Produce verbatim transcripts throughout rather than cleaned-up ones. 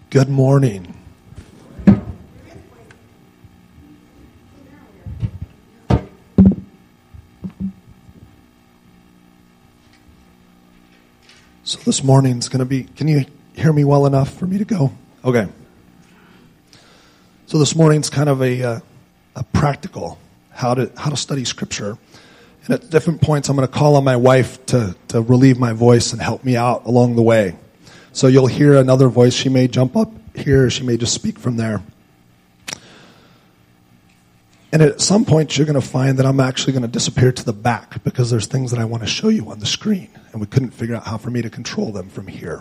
Good morning. So this morning's going to be, can you hear me well enough for me to go? Okay. So this morning's kind of a uh, a practical how to how to study Scripture. And at different points I'm going to call on my wife to, to relieve my voice and help me out along the way. So you'll hear another voice. She may jump up here. She may just speak from there. And at some point, you're going to find that I'm actually going to disappear to the back because there's things that I want to show you on the screen. And we couldn't figure out how for me to control them from here.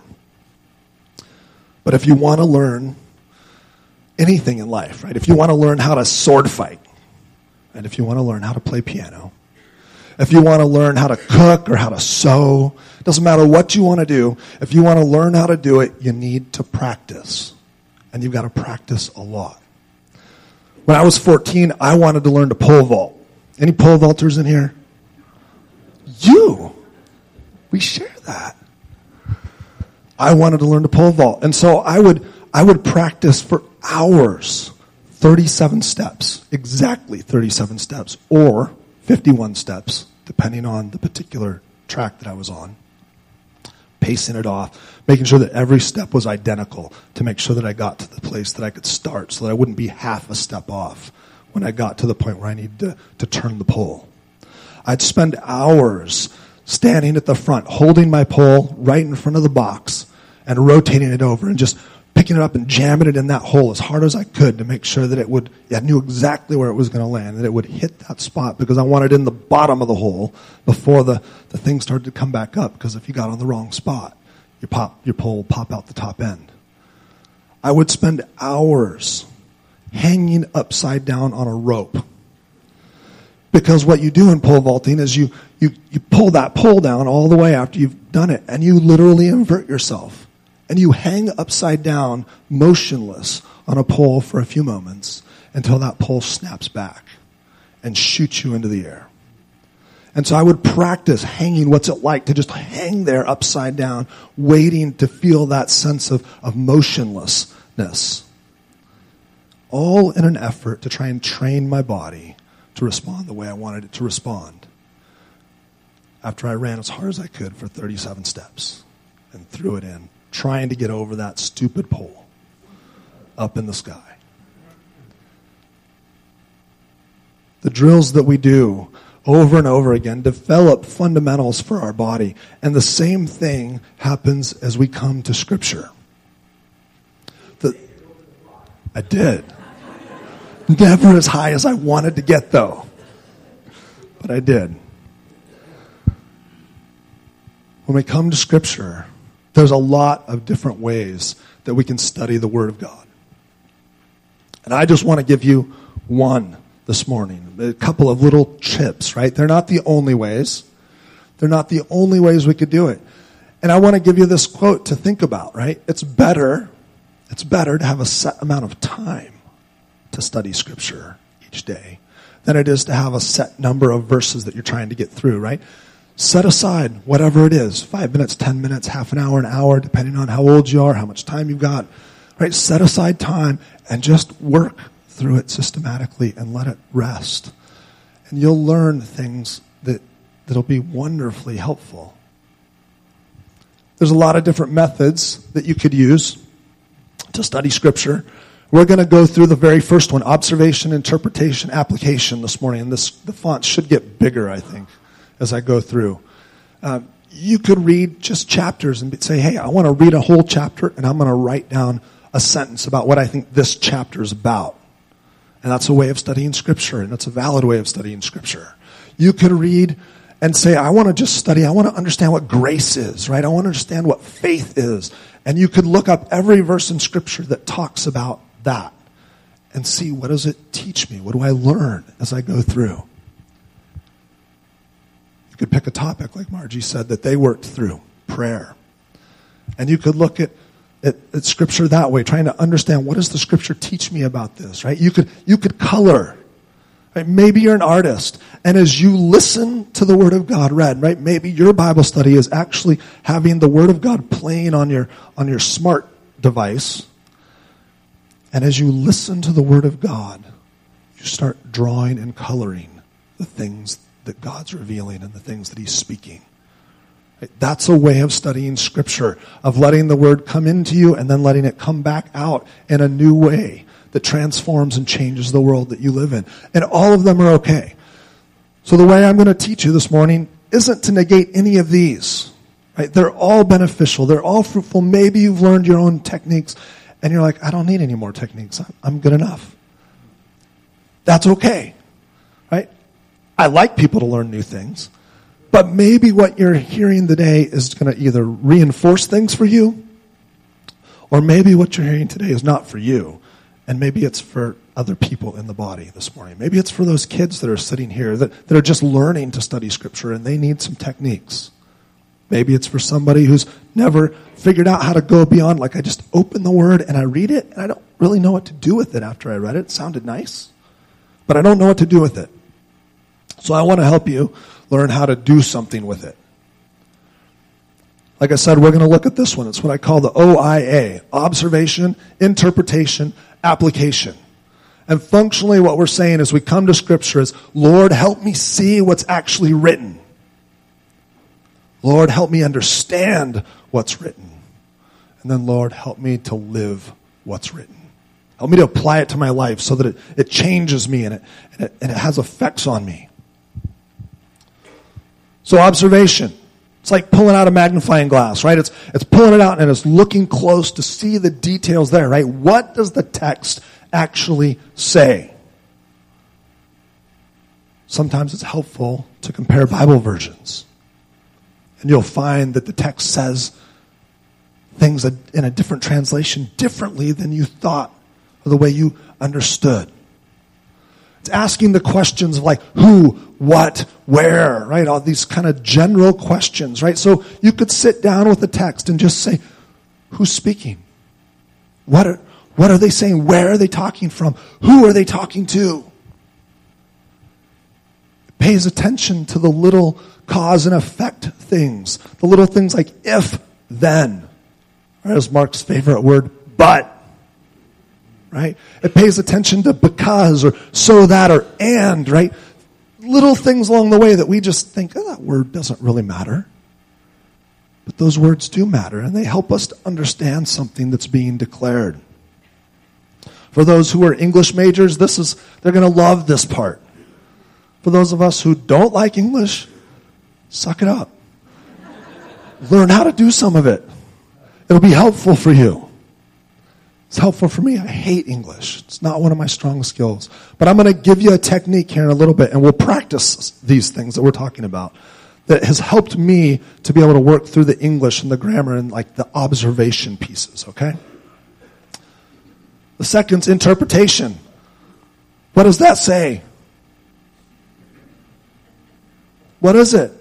But if you want to learn anything in life, right? If you want to learn how to sword fight, and if you want to learn how to play piano, if you want to learn how to cook or how to sew, it doesn't matter what you want to do. If you want to learn how to do it, you need to practice. And you've got to practice a lot. When I was fourteen, I wanted to learn to pole vault. Any pole vaulters in here? You! We share that. I wanted to learn to pole vault. And so I would I would practice for hours, thirty-seven steps, exactly thirty-seven steps, or fifty-one steps, depending on the particular track that I was on. Pacing it off, making sure that every step was identical to make sure that I got to the place that I could start so that I wouldn't be half a step off when I got to the point where I needed to, to turn the pole. I'd spend hours standing at the front, holding my pole right in front of the box and rotating it over and just picking it up and jamming it in that hole as hard as I could to make sure that it would, I knew exactly where it was going to land, that it would hit that spot because I wanted it in the bottom of the hole before the, the thing started to come back up, because if you got on the wrong spot, your pop, your pole would pop out the top end. I would spend hours hanging upside down on a rope. Because what you do in pole vaulting is you, you, you pull that pole down all the way after you've done it, and you literally invert yourself. And you hang upside down, motionless, on a pole for a few moments until that pole snaps back and shoots you into the air. And so I would practice hanging. What's it like to just hang there upside down, waiting to feel that sense of, of motionlessness. All in an effort to try and train my body to respond the way I wanted it to respond. After I ran as hard as I could for thirty-seven steps and threw it in, trying to get over that stupid pole up in the sky. The drills that we do over and over again develop fundamentals for our body. And the same thing happens as we come to Scripture. The, I did. Never as high as I wanted to get, though. But I did. When we come to Scripture, there's a lot of different ways that we can study the Word of God. And I just want to give you one this morning. A couple of little tips, right? They're not the only ways. They're not the only ways we could do it. And I want to give you this quote to think about, right? It's better, it's better to have a set amount of time to study Scripture each day than it is to have a set number of verses that you're trying to get through, right? Set aside whatever it is, five minutes, ten minutes, half an hour, an hour, depending on how old you are, how much time you've got, right? Set aside time and just work through it systematically and let it rest. And you'll learn things that, that'll be wonderfully helpful. There's a lot of different methods that you could use to study Scripture. We're going to go through the very first one, observation, interpretation, application this morning. And this, the font should get bigger, I think, as I go through. Uh, you could read just chapters and say, hey, I want to read a whole chapter, and I'm going to write down a sentence about what I think this chapter is about. And that's a way of studying Scripture, and that's a valid way of studying Scripture. You could read and say, I want to just study, I want to understand what grace is, right? I want to understand what faith is. And you could look up every verse in Scripture that talks about that and see, what does it teach me? What do I learn as I go through? You could pick a topic, like Margie said, that they worked through, prayer. And you could look at, at, at Scripture that way, trying to understand, what does the Scripture teach me about this, right? You could, you could color. Right? Maybe you're an artist, and as you listen to the Word of God read, right? Maybe your Bible study is actually having the Word of God playing on your, on your smart device, And as you listen to the Word of God, you start drawing and coloring the things that God's revealing and the things that He's speaking. That's a way of studying Scripture, of letting the Word come into you and then letting it come back out in a new way that transforms and changes the world that you live in. And all of them are okay. So the way I'm going to teach you this morning isn't to negate any of these. Right? They're all beneficial. They're all fruitful. Maybe you've learned your own techniques and you're like, I don't need any more techniques. I'm good enough. That's okay. Right? I like people to learn new things. But maybe what you're hearing today is going to either reinforce things for you, or maybe what you're hearing today is not for you, and maybe it's for other people in the body this morning. Maybe it's for those kids that are sitting here that, that are just learning to study Scripture and they need some techniques. Maybe it's for somebody who's never figured out how to go beyond, like I just open the Word and I read it and I don't really know what to do with it after I read it. It sounded nice, but I don't know what to do with it. So I want to help you learn how to do something with it. Like I said, we're going to look at this one. It's what I call the O I A, observation, interpretation, application. And functionally what we're saying as we come to Scripture is, Lord, help me see what's actually written. Lord, help me understand what's written. And then, Lord, help me to live what's written. Help me to apply it to my life so that it, it changes me and it, and it, and it has effects on me. So observation. It's like pulling out a magnifying glass, right? It's, it's pulling it out and it's looking close to see the details there, right? What does the text actually say? Sometimes it's helpful to compare Bible versions. And you'll find that the text says things in a different translation differently than you thought or the way you understood. It's asking the questions of like who, what, where, right? All these kind of general questions, right? So you could sit down with the text and just say, who's speaking? What are, what are they saying? Where are they talking from? Who are they talking to? It pays attention to the little cause and effect things. The little things like if, then. Or as Mark's favorite word, but. Right? It pays attention to because or so that or and, right? Little things along the way that we just think, oh, that word doesn't really matter. But those words do matter, and they help us to understand something that's being declared. For those who are English majors, this is they're going to love this part. For those of us who don't like English, suck it up. Learn how to do some of it. It'll be helpful for you. It's helpful for me. I hate English. It's not one of my strong skills. But I'm going to give you a technique here in a little bit, and we'll practice these things that we're talking about that has helped me to be able to work through the English and the grammar and like the observation pieces, okay? The second's interpretation. What does that say? What is it?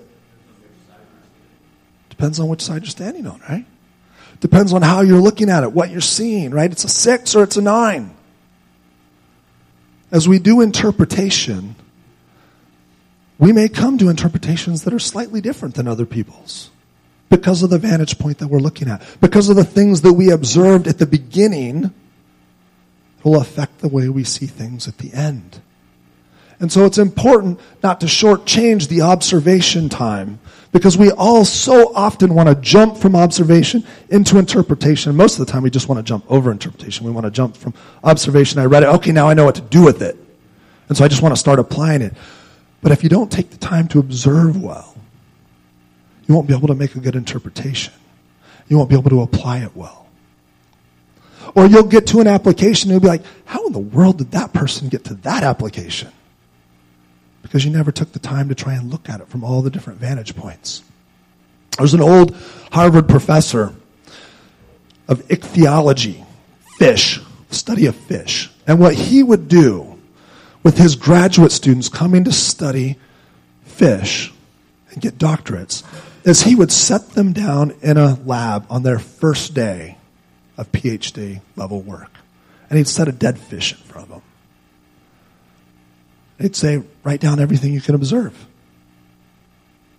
Depends on which side you're standing on, right? Depends on how you're looking at it, what you're seeing, right? It's a six or it's a nine. As we do interpretation, we may come to interpretations that are slightly different than other people's because of the vantage point that we're looking at, because of the things that we observed at the beginning that will affect the way we see things at the end. And so it's important not to shortchange the observation time because we all so often want to jump from observation into interpretation. Most of the time we just want to jump over interpretation. We want to jump from observation. I read it. Okay, now I know what to do with it. And so I just want to start applying it. But if you don't take the time to observe well, you won't be able to make a good interpretation. You won't be able to apply it well. Or you'll get to an application and you'll be like, how in the world did that person get to that application? Because you never took the time to try and look at it from all the different vantage points. There's an old Harvard professor of ichthyology, fish, study of fish. And what he would do with his graduate students coming to study fish and get doctorates is he would set them down in a lab on their first day of PhD level work. And he'd set a dead fish in front of them. He'd say, write down everything you can observe.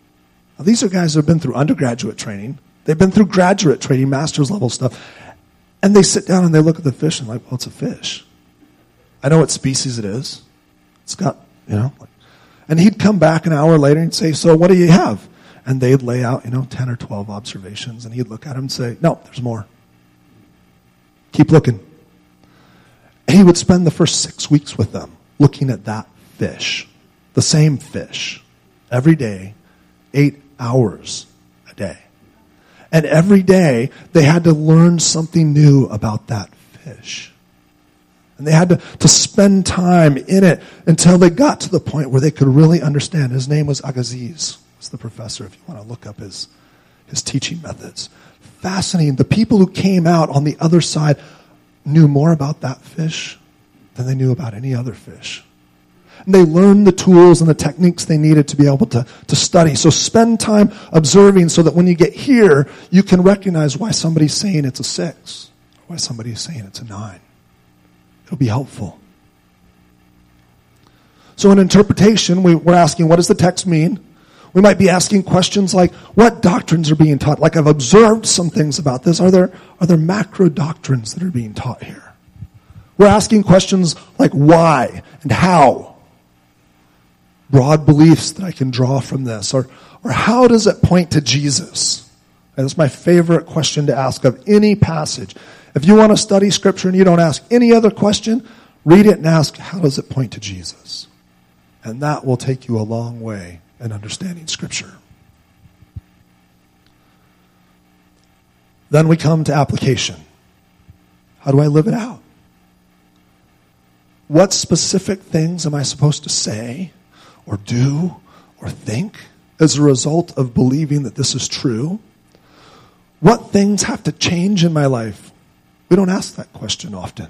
Now, these are guys who have been through undergraduate training. They've been through graduate training, master's level stuff. And they sit down and they look at the fish and like, well, it's a fish. I know what species it is. It's got, you know. And he'd come back an hour later and say, so what do you have? And they'd lay out, you know, ten or twelve observations. And he'd look at them and say, no, there's more. Keep looking. He would spend the first six weeks with them looking at that fish, the same fish, every day, eight hours a day. And every day, they had to learn something new about that fish. And they had to, to spend time in it until they got to the point where they could really understand. His name was Agassiz. He's the professor, if you want to look up his, his teaching methods. Fascinating. The people who came out on the other side knew more about that fish than they knew about any other fish. And they learned the tools and the techniques they needed to be able to, to study. So spend time observing so that when you get here, you can recognize why somebody's saying it's a six, or why somebody's saying it's a nine. It'll be helpful. So in interpretation, we, we're asking, what does the text mean? We might be asking questions like, what doctrines are being taught? Like, I've observed some things about this. Are there, are there macro doctrines that are being taught here? We're asking questions like why and how. Broad beliefs that I can draw from this. Or, or how does it point to Jesus? And that's my favorite question to ask of any passage. If you want to study Scripture and you don't ask any other question, read it and ask, how does it point to Jesus? And that will take you a long way in understanding Scripture. Then we come to application. How do I live it out? What specific things am I supposed to say or do or think as a result of believing that this is true? What things have to change in my life? We don't ask that question often.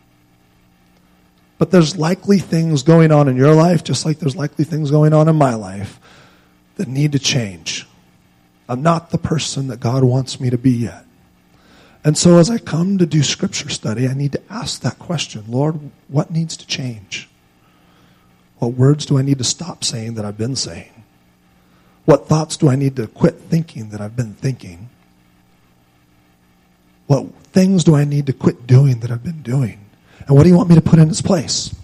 But there's likely things going on in your life, just like there's likely things going on in my life, that need to change. I'm not the person that God wants me to be yet. And so as I come to do Scripture study, I need to ask that question. Lord, what needs to change? What words do I need to stop saying that I've been saying? What thoughts do I need to quit thinking that I've been thinking? What things do I need to quit doing that I've been doing? And what do you want me to put in its place?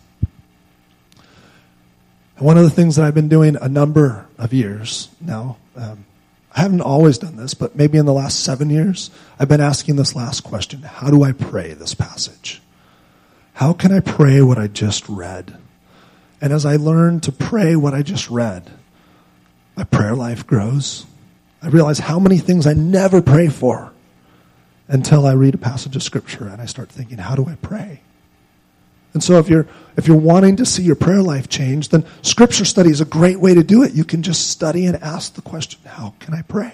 And one of the things that I've been doing a number of years now, um, I haven't always done this, but maybe in the last seven years, I've been asking this last question. How do I pray this passage? How can I pray what I just read? And as I learn to pray what I just read, my prayer life grows. I realize how many things I never pray for until I read a passage of Scripture and I start thinking, how do I pray? And so if you're if you're wanting to see your prayer life change, then Scripture study is a great way to do it. You can just study and ask the question, how can I pray?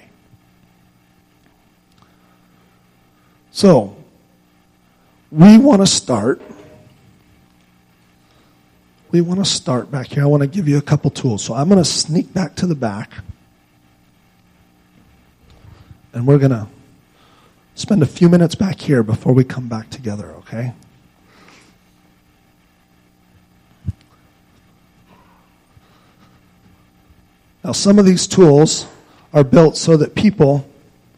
So, we want to start, we want to start back here. I want to give you a couple tools. So I'm going to sneak back to the back, and we're going to spend a few minutes back here before we come back together, okay? Now, some of these tools are built so that people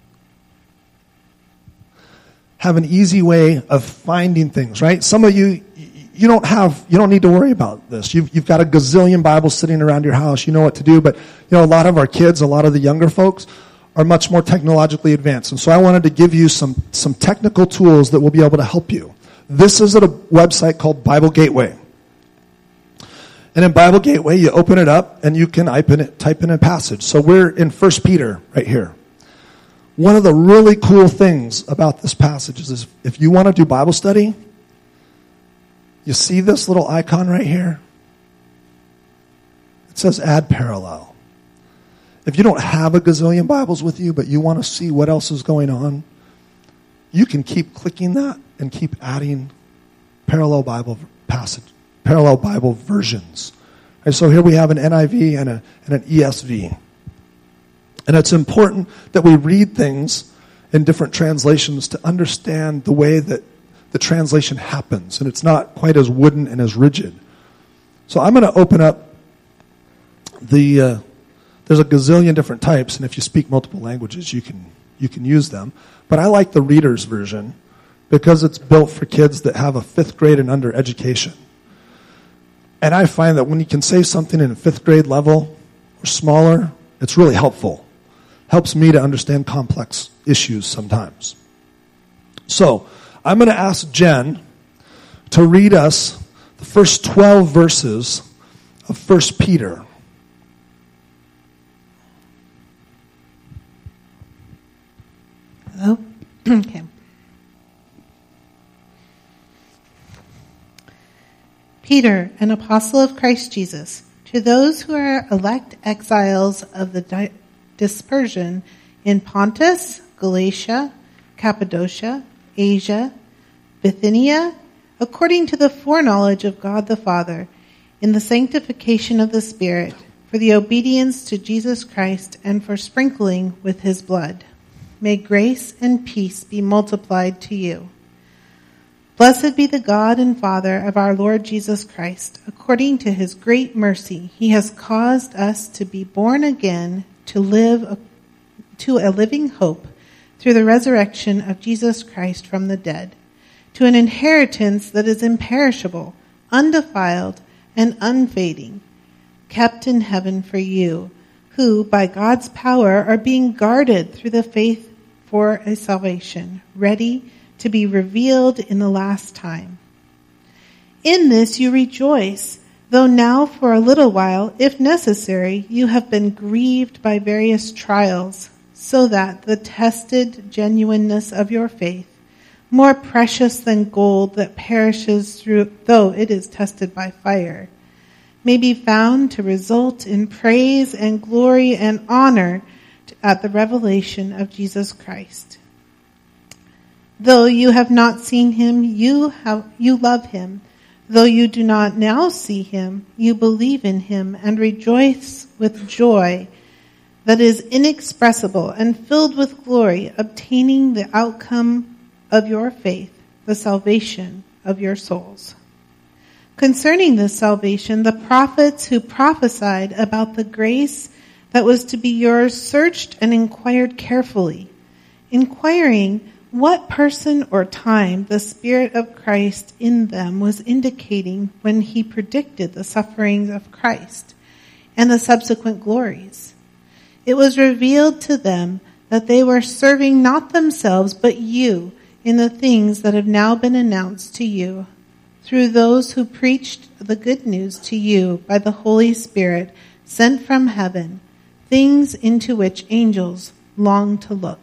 have an easy way of finding things, right? Some of you, you don't have, you don't need to worry about this. You've, you've got a gazillion Bibles sitting around your house. You know what to do. But, you know, a lot of our kids, a lot of the younger folks are much more technologically advanced. And so I wanted to give you some, some technical tools that will be able to help you. This is at a website called Bible Gateway. And in Bible Gateway, you open it up and you can type in, type in a passage. So we're in First Peter right here. One of the really cool things about this passage is if you want to do Bible study, you see this little icon right here? It says add parallel. If you don't have a gazillion Bibles with you, but you want to see what else is going on, you can keep clicking that and keep adding parallel Bible passage. Parallel Bible versions. And so here we have an N I V and, a, and an E S V. And it's important that we read things in different translations to understand the way that the translation happens. And it's not quite as wooden and as rigid. So I'm going to open up the, uh, there's a gazillion different types. And if you speak multiple languages, you can, you can use them. But I like the reader's version because it's built for kids that have a fifth grade and under education. And I find that when you can say something in a fifth grade level or smaller, it's really helpful. Helps me to understand complex issues sometimes. So, I'm going to ask Jen to read us the first twelve verses of First Peter. Hello? Okay. Peter, an apostle of Christ Jesus, to those who are elect exiles of the di- dispersion in Pontus, Galatia, Cappadocia, Asia, Bithynia, according to the foreknowledge of God the Father, in the sanctification of the Spirit, for the obedience to Jesus Christ and for sprinkling with his blood. May grace and peace be multiplied to you. Blessed be the God and Father of our Lord Jesus Christ. According to his great mercy, he has caused us to be born again to live to a living hope through the resurrection of Jesus Christ from the dead, to an inheritance that is imperishable, undefiled, and unfading, kept in heaven for you, who, by God's power, are being guarded through the faith for a salvation, ready to be revealed in the last time. In this you rejoice, though now for a little while, if necessary, you have been grieved by various trials, so that the tested genuineness of your faith, more precious than gold that perishes through, though it is tested by fire, may be found to result in praise and glory and honor at the revelation of Jesus Christ. Though you have not seen him, you have, you love him. Though you do not now see him, you believe in him and rejoice with joy that is inexpressible and filled with glory, obtaining the outcome of your faith, the salvation of your souls. Concerning this salvation, the prophets who prophesied about the grace that was to be yours searched and inquired carefully, inquiring what person or time the Spirit of Christ in them was indicating when he predicted the sufferings of Christ and the subsequent glories. It was revealed to them that they were serving not themselves but you in the things that have now been announced to you through those who preached the good news to you by the Holy Spirit sent from heaven, things into which angels long to look.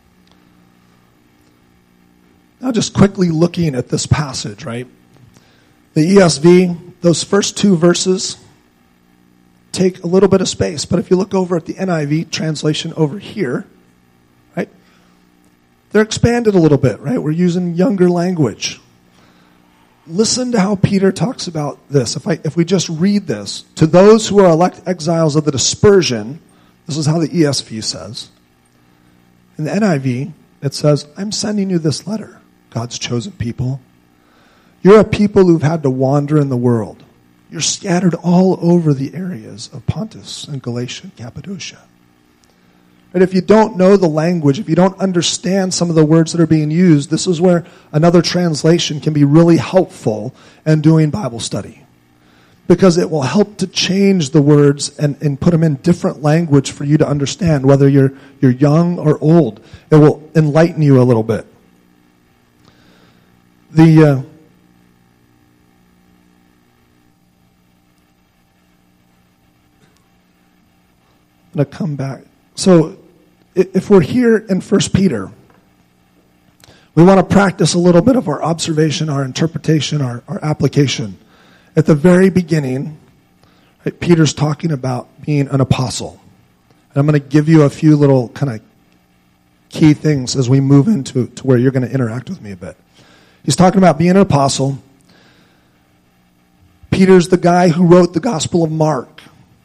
Now just quickly looking at this passage, right? The E S V, those first two verses take a little bit of space, but if you look over at the N I V translation over here, right? They're expanded a little bit, right? We're using younger language. Listen to how Peter talks about this. If I, if we just read this, to those who are elect exiles of the dispersion, this is how the E S V says. In the N I V, it says, I'm sending you this letter, God's chosen people. You're a people who've had to wander in the world. You're scattered all over the areas of Pontus and Galatia and Cappadocia. And if you don't know the language, if you don't understand some of the words that are being used, this is where another translation can be really helpful in doing Bible study. Because it will help to change the words and, and put them in different language for you to understand, whether you're you're young or old. It will enlighten you a little bit. The uh, I'm going to come back. So if we're here in First Peter, we want to practice a little bit of our observation, our interpretation, our, our application. At the very beginning, right, Peter's talking about being an apostle. And I'm going to give you a few little kind of key things as we move into to where you're going to interact with me a bit. He's talking about being an apostle. Peter's the guy who wrote the Gospel of Mark.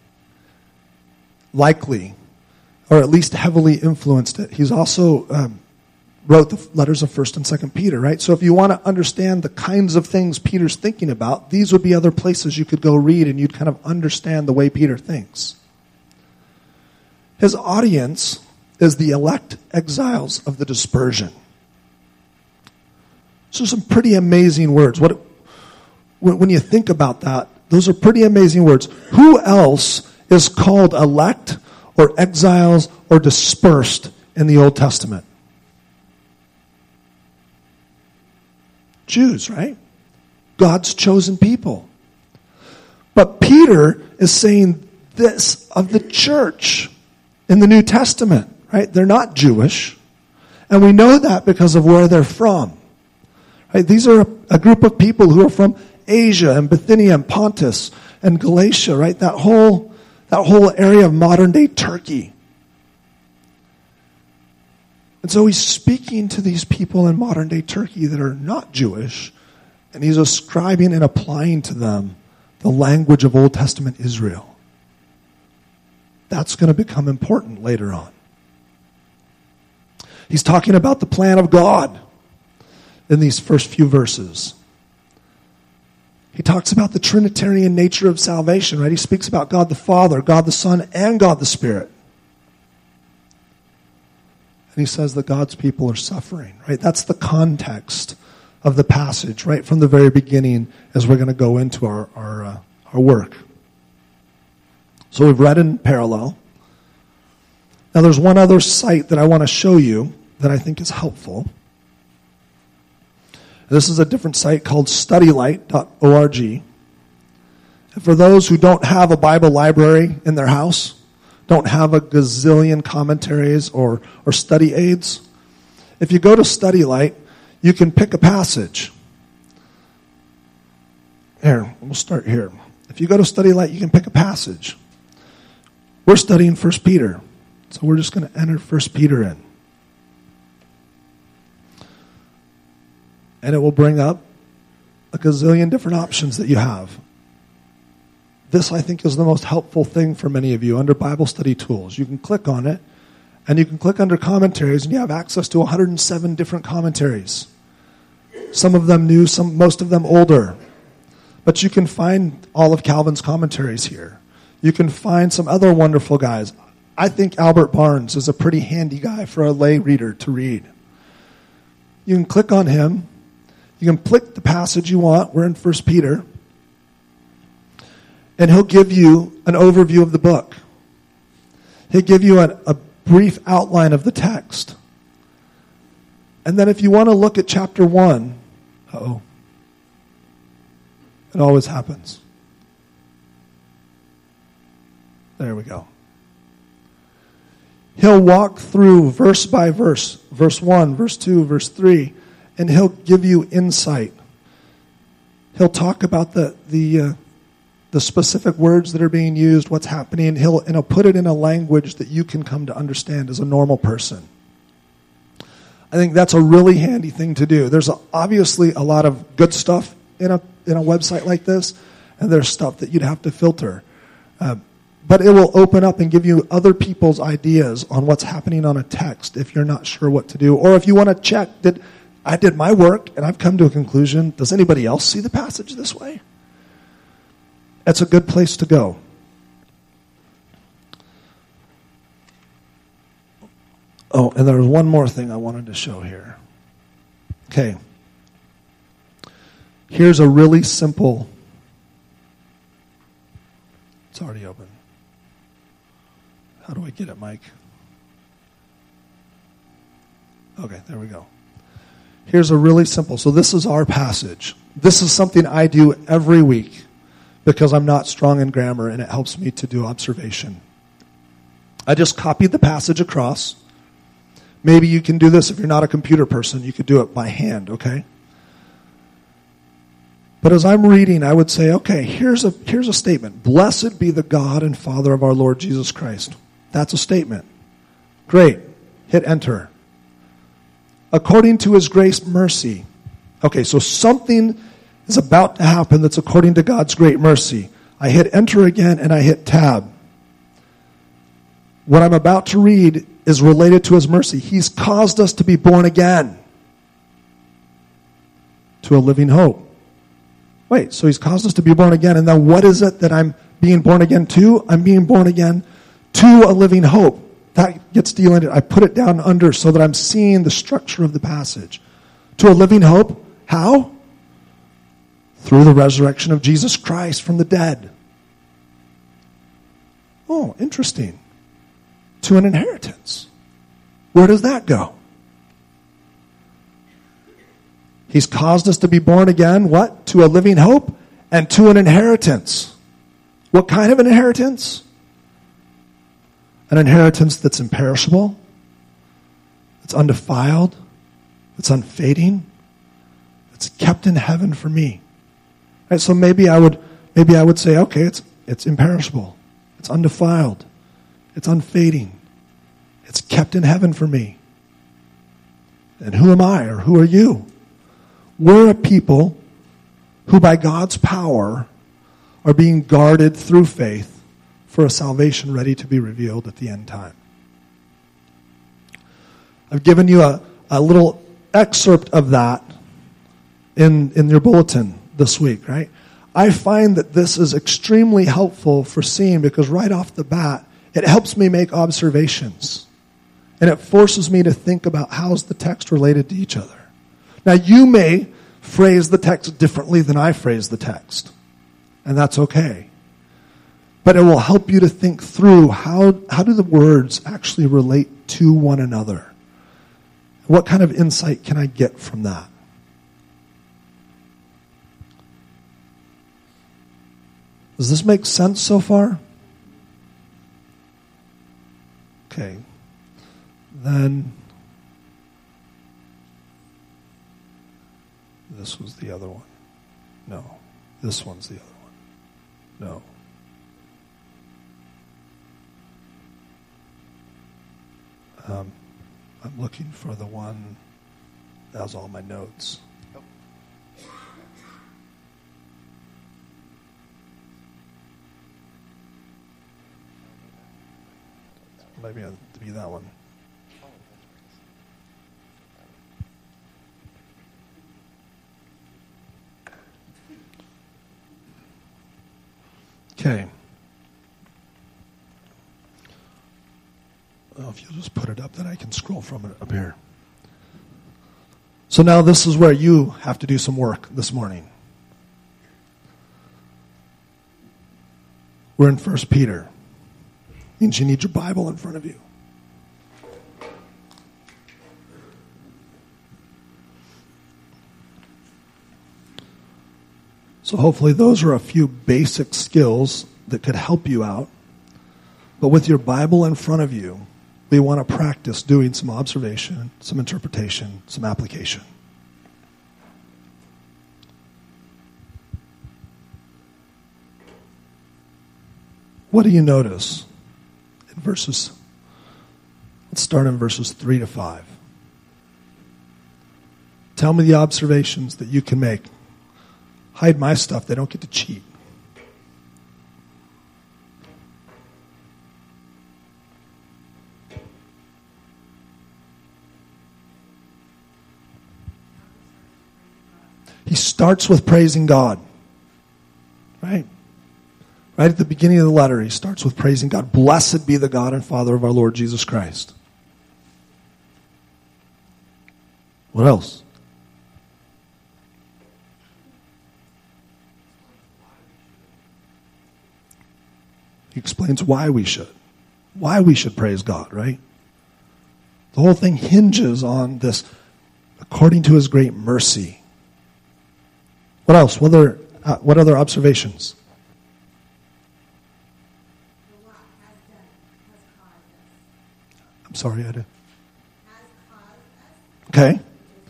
Likely, or at least heavily influenced it. He's also um, wrote the letters of First and Second Peter, right? So if you want to understand the kinds of things Peter's thinking about, these would be other places you could go read and you'd kind of understand the way Peter thinks. His audience is the elect exiles of the dispersion. So some pretty amazing words. What, when you think about that, those are pretty amazing words. Who else is called elect or exiles or dispersed in the Old Testament? Jews, right? God's chosen people. But Peter is saying this of the church in the New Testament, right? They're not Jewish. And we know that because of where they're from. Right? These are a, a group of people who are from Asia and Bithynia and Pontus and Galatia, right? That whole, that whole area of modern day Turkey. And so he's speaking to these people in modern day Turkey that are not Jewish, and he's ascribing and applying to them the language of Old Testament Israel. That's going to become important later on. He's talking about the plan of God in these first few verses. He talks about the Trinitarian nature of salvation, right? He speaks about God the Father, God the Son, and God the Spirit. And he says that God's people are suffering, right? That's the context of the passage, right from the very beginning as we're going to go into our, our, uh, our work. So we've read in parallel. Now there's one other site that I want to show you that I think is helpful. This is a different site called study light dot org. And for those who don't have a Bible library in their house, don't have a gazillion commentaries or, or study aids, if you go to Study Light, you can pick a passage. Here, we'll start here. If you go to Study Light, you can pick a passage. We're studying First Peter, so we're just going to enter First Peter in. And it will bring up a gazillion different options that you have. This, I think, is the most helpful thing for many of you under Bible study tools. You can click on it, and you can click under commentaries, and you have access to one hundred seven different commentaries. Some of them new, some most of them older. But you can find all of Calvin's commentaries here. You can find some other wonderful guys. I think Albert Barnes is a pretty handy guy for a lay reader to read. You can click on him. You can click the passage you want. We're in First Peter. And he'll give you an overview of the book. He'll give you a, a brief outline of the text. And then if you want to look at chapter one, uh-oh, it always happens. There we go. He'll walk through verse by verse, verse one, verse two, verse three, and he'll give you insight. He'll talk about the the uh, the specific words that are being used, what's happening. He'll and he'll put it in a language that you can come to understand as a normal person. I think that's a really handy thing to do. There's a, obviously a lot of good stuff in a in a website like this, and there's stuff that you'd have to filter. Uh, but it will open up and give you other people's ideas on what's happening on a text if you're not sure what to do. Or if you want to check that I did my work and I've come to a conclusion, does anybody else see the passage this way? That's a good place to go. Oh, and there was one more thing I wanted to show here. Okay. Here's a really simple... It's already open. How do I get it, Mike? Okay, there we go. Here's a really simple... So this is our passage. This is something I do every week because I'm not strong in grammar and it helps me to do observation. I just copied the passage across. Maybe you can do this if you're not a computer person. You could do it by hand, okay? But as I'm reading, I would say, okay, here's a here's a statement. Blessed be the God and Father of our Lord Jesus Christ. That's a statement. Great. Hit enter. According to his grace, mercy. Okay, so something is about to happen that's according to God's great mercy. I hit enter again and I hit tab. What I'm about to read is related to his mercy. He's caused us to be born again to a living hope. Wait, so he's caused us to be born again, and then what is it that I'm being born again to? I'm being born again to a living hope. That gets delineated. I put it down under so that I'm seeing the structure of the passage. To a living hope. How? Through the resurrection of Jesus Christ from the dead. Oh, interesting. To an inheritance. Where does that go? He's caused us to be born again, what? To a living hope and to an inheritance. What kind of an inheritance? An inheritance that's imperishable, it's undefiled, it's unfading, it's kept in heaven for me. Right, so maybe I would maybe I would say, okay, it's it's imperishable, it's undefiled, it's unfading, it's kept in heaven for me. And who am I, or who are you? We're a people who by God's power are being guarded through faith for a salvation ready to be revealed at the end time. I've given you a, a little excerpt of that in, in your bulletin this week, right? I find that this is extremely helpful for seeing because right off the bat, it helps me make observations. And it forces me to think about how's the text related to each other. Now, you may phrase the text differently than I phrase the text, and that's okay. But it will help you to think through how, how do the words actually relate to one another? What kind of insight can I get from that? Does this make sense so far? Okay. Then this was the other one. No. This one's the other one. No. Um, I'm looking for the one that has all my notes. Oh. Maybe it'll be that one. Okay. Oh, if you'll just put it up, then I can scroll from it up here. So now this is where you have to do some work this morning. We're in First Peter. Means you need your Bible in front of you. So hopefully those are a few basic skills that could help you out. But with your Bible in front of you, we want to practice doing some observation, some interpretation, some application. What do you notice in verses? Let's start in verses three to five. Tell me the observations that you can make. Hide my stuff. They don't get to cheat. He starts with praising God. Right? Right at the beginning of the letter, he starts with praising God. Blessed be the God and Father of our Lord Jesus Christ. What else? He explains why we should. Why we should praise God, right? The whole thing hinges on this, according to his great mercy. What else? What other, uh, what other observations? I'm sorry, I did. Okay.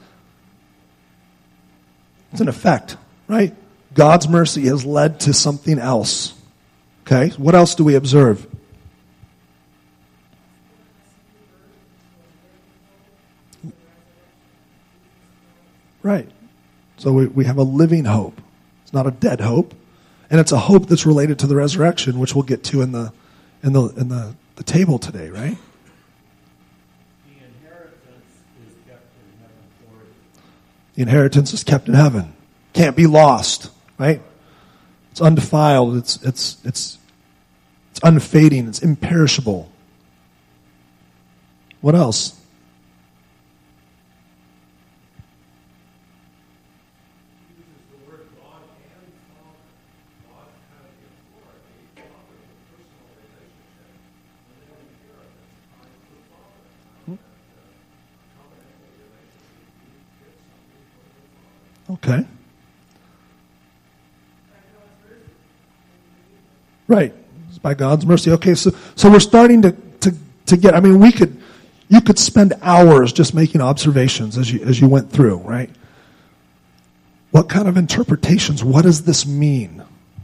It's an effect, right? God's mercy has led to something else. Okay. What else do we observe? Right. So we, we have a living hope. It's not a dead hope. And it's a hope that's related to the resurrection, which we'll get to in the in the in the, the table today, right? The inheritance is kept in heaven for you. The inheritance is kept in heaven. Can't be lost, right? It's undefiled, it's it's it's it's unfading, it's imperishable. What else? Okay. Right. It's by God's mercy. Okay, so so we're starting to, to, to get, I mean, we could, you could spend hours just making observations as you as you went through, right? What kind of interpretations? What does this mean?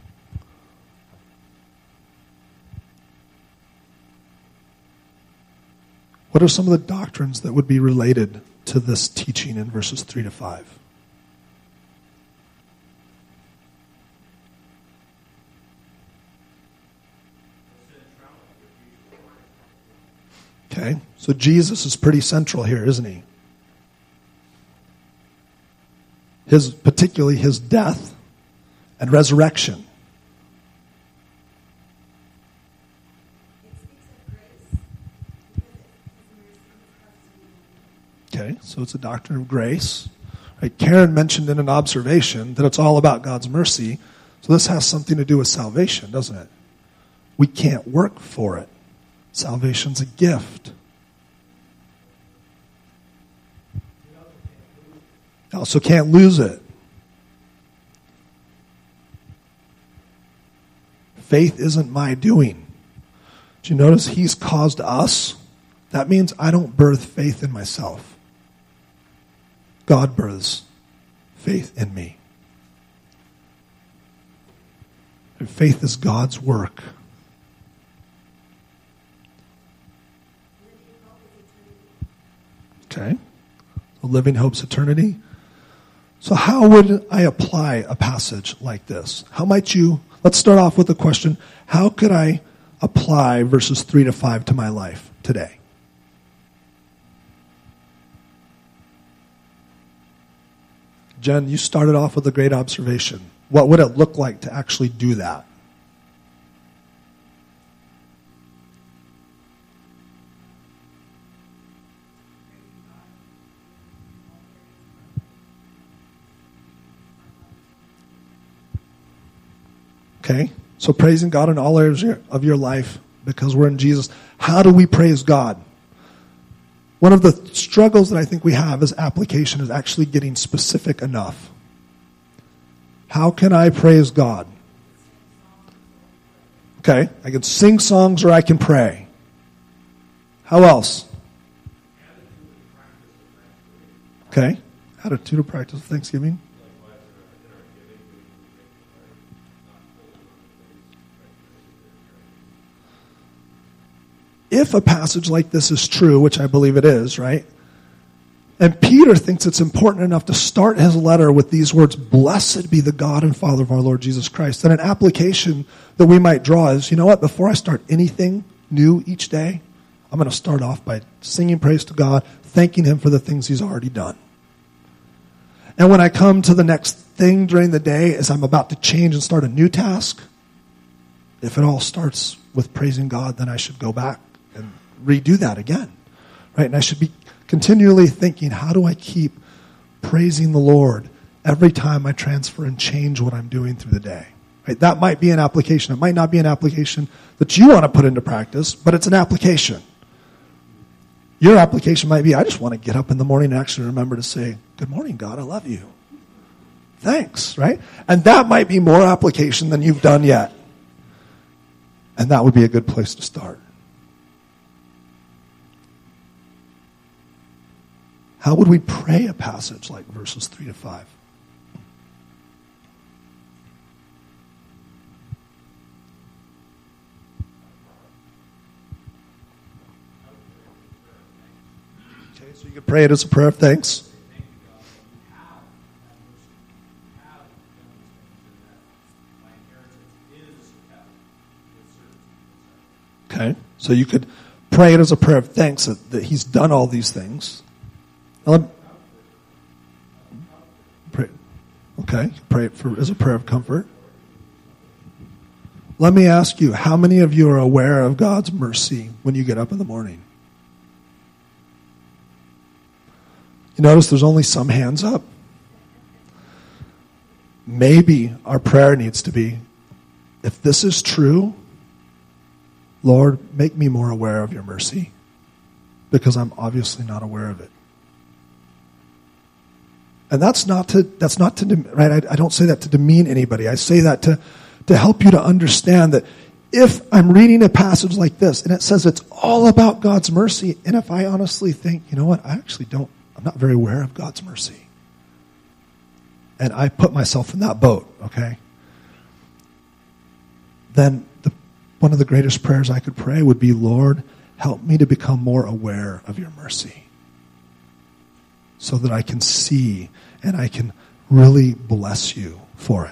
What are some of the doctrines that would be related to this teaching in verses three to five? Okay, so Jesus is pretty central here, isn't he? His, particularly his death and resurrection. Okay, so it's a doctrine of grace. Right, Karen mentioned in an observation that it's all about God's mercy. So this has something to do with salvation, doesn't it? We can't work for it. Salvation's a gift. You also can't lose it. Faith isn't my doing. Do you notice he's caused us? That means I don't birth faith in myself. God births faith in me. And faith is God's work. Okay. The living hope's eternity. So how would I apply a passage like this? How might you, let's start off with the question, how could I apply verses three to five to my life today? Jen, you started off with a great observation. What would it look like to actually do that? Okay, so praising God in all areas of your life because we're in Jesus. How do we praise God? One of the struggles that I think we have as application is actually getting specific enough. How can I praise God? Okay, I can sing songs or I can pray. How else? Okay, attitude of practice of thanksgiving. If a passage like this is true, which I believe it is, right? And Peter thinks it's important enough to start his letter with these words, "Blessed be the God and Father of our Lord Jesus Christ." Then an application that we might draw is, you know what, before I start anything new each day, I'm going to start off by singing praise to God, thanking him for the things he's already done. And when I come to the next thing during the day, as I'm about to change and start a new task, if it all starts with praising God, then I should go back and redo that again, right? And I should be continually thinking, how do I keep praising the Lord every time I transfer and change what I'm doing through the day, right? That might be an application. It might not be an application that you want to put into practice, but it's an application. Your application might be, I just want to get up in the morning and actually remember to say, good morning, God, I love you. Thanks, right? And that might be more application than you've done yet. And that would be a good place to start. How would we pray a passage like verses three to five? Okay, so you could pray it as a prayer of thanks. Okay, so you could pray it as a prayer of thanks that, that he's done all these things. Now, let me, pray, okay, pray it for, as a prayer of comfort. Let me ask you, how many of you are aware of God's mercy when you get up in the morning? You notice there's only some hands up. Maybe our prayer needs to be, if this is true, Lord, make me more aware of your mercy, because I'm obviously not aware of it. And that's not to, that's not to, right? I, I don't say that to demean anybody. I say that to, to help you to understand that if I'm reading a passage like this and it says it's all about God's mercy, and if I honestly think, you know what, I actually don't, I'm not very aware of God's mercy. And I put myself in that boat, okay? Then the, one of the greatest prayers I could pray would be, Lord, help me to become more aware of your mercy so that I can see and I can really bless you for it.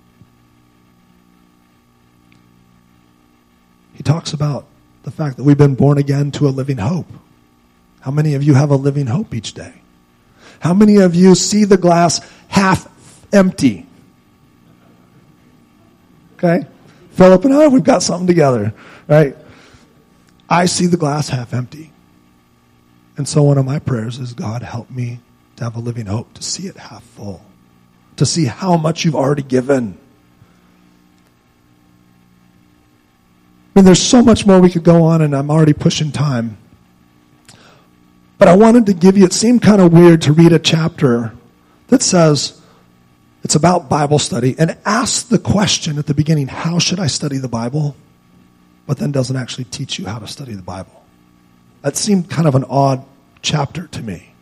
He talks about the fact that we've been born again to a living hope. How many of you have a living hope each day? How many of you see the glass half empty? Okay? Philip and I, we've got something together, right? I see the glass half empty. And so one of my prayers is, God, help me to have a living hope, to see it half full, to see how much you've already given. I mean, there's so much more we could go on, and I'm already pushing time. But I wanted to give you, it seemed kind of weird to read a chapter that says it's about Bible study and asks the question at the beginning, how should I study the Bible? But then doesn't actually teach you how to study the Bible. That seemed kind of an odd chapter to me.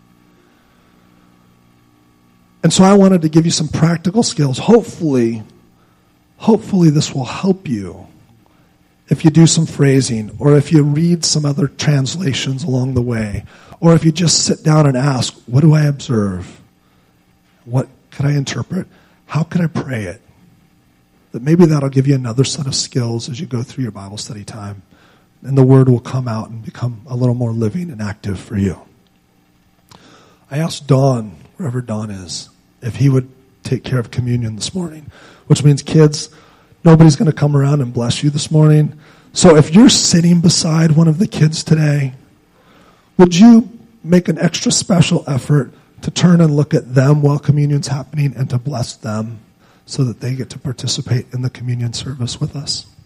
And so I wanted to give you some practical skills. Hopefully, hopefully this will help you if you do some phrasing, or if you read some other translations along the way, or if you just sit down and ask, what do I observe? What could I interpret? How could I pray it? That maybe that'll give you another set of skills as you go through your Bible study time, and the Word will come out and become a little more living and active for you. I asked Don, wherever Don is, if he would take care of communion this morning, which means, kids, nobody's going to come around and bless you this morning. So if you're sitting beside one of the kids today, would you make an extra special effort to turn and look at them while communion's happening and to bless them so that they get to participate in the communion service with us?